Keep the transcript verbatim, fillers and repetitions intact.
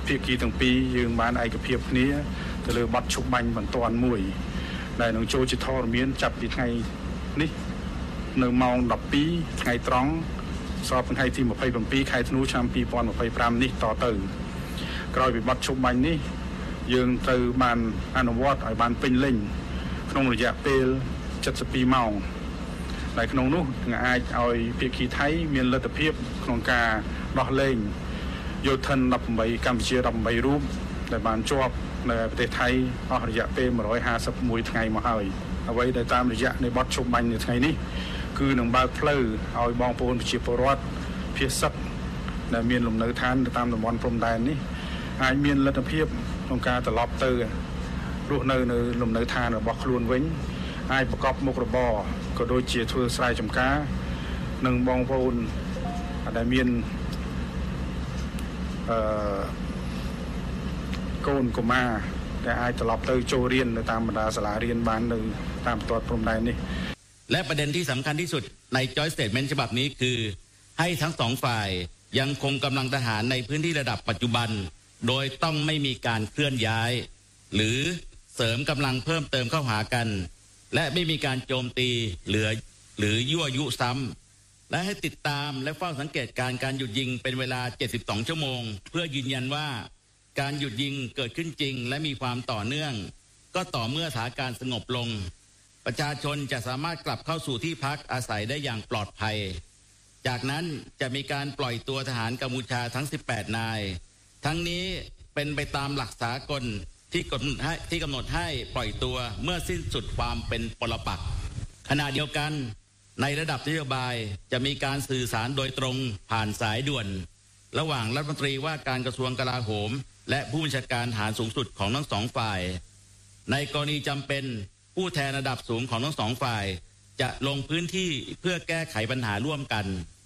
ភាគីទាំងពីរយើងបានឯកភាពគ្នាទៅលើបទឈប់បាញ់បន្ទាន់មួយដែលនឹងចូលជាធរមានចាប់ពីថ្ងៃនេះនៅម៉ោងដប់ពីរថ្ងៃត្រង់ស្របថ្ងៃទីម្ភៃbảyខែធ្នូឆ្នាំពីរពាន់ម្ភៃប្រាំនេះតទៅក្រោយពីបទឈប់បាញ់នេះយើងត្រូវបានអនុវត្តឲ្យបានពេញលេញក្នុងរយៈពេលเจ็ดสิบสองម៉ោងដែលក្នុងនោះនឹងអាចឲ្យភាគីថៃមានលទ្ធភាពក្នុងការដោះលែងយោធិនដប់ប្រាំកម្ពុជាដប់ប្រាំរូបដែលបានជាប់នៅប្រទេសថៃអស់រយៈពេលmột trăm hai mươi mốtថ្ងៃមកហើយអ្វីដែលតាមរយៈនៃបទឈប់បាញ់នៅថ្ងៃនេះគឺនឹងបើកផ្លូវឲ្យបងប្អូនប្រជាពលរដ្ឋភាគសិទ្ធិដែលមានលំនៅឋានតាមតំបន់ព្រំដែននេះអាចមានលទ្ធភាពក្នុងការត្រឡប់ទៅរស់នៅនៅលំនៅឋានរបស់ខ្លួនវិញអាចប្រកបមុខរបរក៏ដូចជាធ្វើស្រែចម្ការនិងបងប្អូនដែលមានអឺកូនកុមារដែលអាចត្រឡប់ទៅចូលរៀននៅតាមបណ្ដាសាលារៀនបាននៅតាមបន្ទាត់ព្រំដែននេះและประเด็นที่สำคัญที่สุดใน Joint Statement ฉบับนี้คือให้ทั้งสองฝ่ายยังคงกำลังทหารในพื้นที่ระดับปัจจุบันโดยต้องไม่มีการเคลื่อนย้ายหรือเสริมกำลังเพิ่มเติมเข้าหากันและไม่มีการโจมตีหรือหรือยั่วยุซ้ำและให้ติดตามและเฝ้าสังเกตการการหยุดยิงเป็นเวลาเจ็ดสิบสองชั่วโมงเพื่อยืนยันว่าการหยุดยิงเกิดขึ้นจริงและมีความต่อเนื่องก็ต่อเมื่อสถานการณ์สงบลงประชาชนจะสามารถกลับเข้าสู่ที่พักอาศัยได้อย่างปลอดภัยจากนั้นจะมีการปล่อยตัวทหารกัมพูชาทั้งสิบแปดนายทั้งนี้เป็นไปตามหลักสากลที่กำหนดให้ที่กำหนดให้ปล่อยตัวเมื่อสิ้นสุดความเป็นปรปักษ์ขณะเดียวกันในระดับนโยบายจะมีการสื่อสารโดยตรงผ่านสายด่วนระหว่างรัฐมนตรีว่าการกระทรวงกลาโหมและผู้บัญชาการทหารสูงสุดของทั้งสองฝ่ายในกรณีจำเป็นผู้แทนระดับสูงของทั้งสองฝ่ายจะลงพื้นที่เพื่อแก้ไขปัญหาร่วมกัน